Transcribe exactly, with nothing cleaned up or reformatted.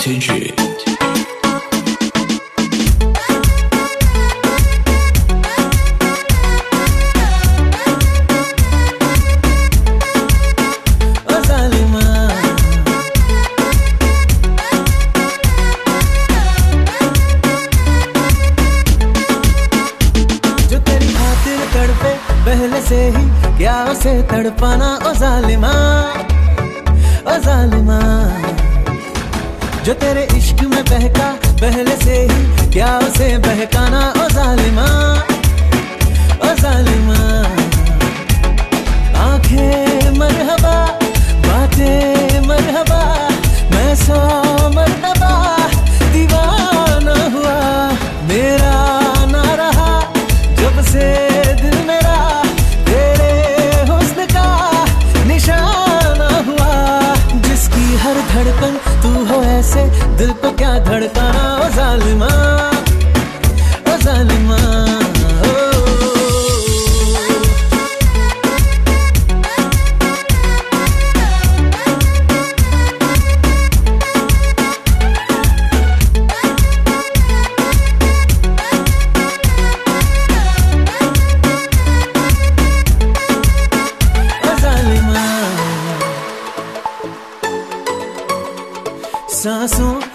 Entertainment。 पहले से ही क्या उसे तड़पाना ओ जालिमा, ओ जालिमा। जो तेरे इश्क में बहका पहले से ही क्या उसे बहकाना ओ जालिमा, ओ जालिमा। आंखें मरहबा, बातें मरहबा, मैं सौ मरहबा दीवाना हुआ। मेरा ना रहा जब से दिल मेरा हर धड़कन तू हो ऐसे, दिल को क्या धड़काना ओ जालिमा, ओ जालिमा। सांसों